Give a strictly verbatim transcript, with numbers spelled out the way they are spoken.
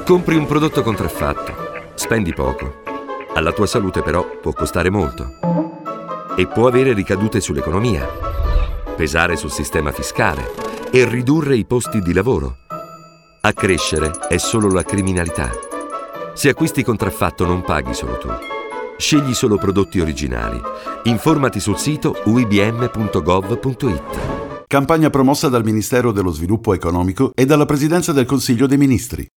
Compri un prodotto contraffatto, spendi poco. Alla tua salute però può costare molto. E può avere ricadute sull'economia, pesare sul sistema fiscale e ridurre i posti di lavoro. A crescere è solo la criminalità. Se acquisti contraffatto non paghi solo tu. Scegli solo prodotti originali. Informati sul sito u i b m punto gov punto it. Campagna promossa dal Ministero dello Sviluppo Economico e dalla Presidenza del Consiglio dei Ministri.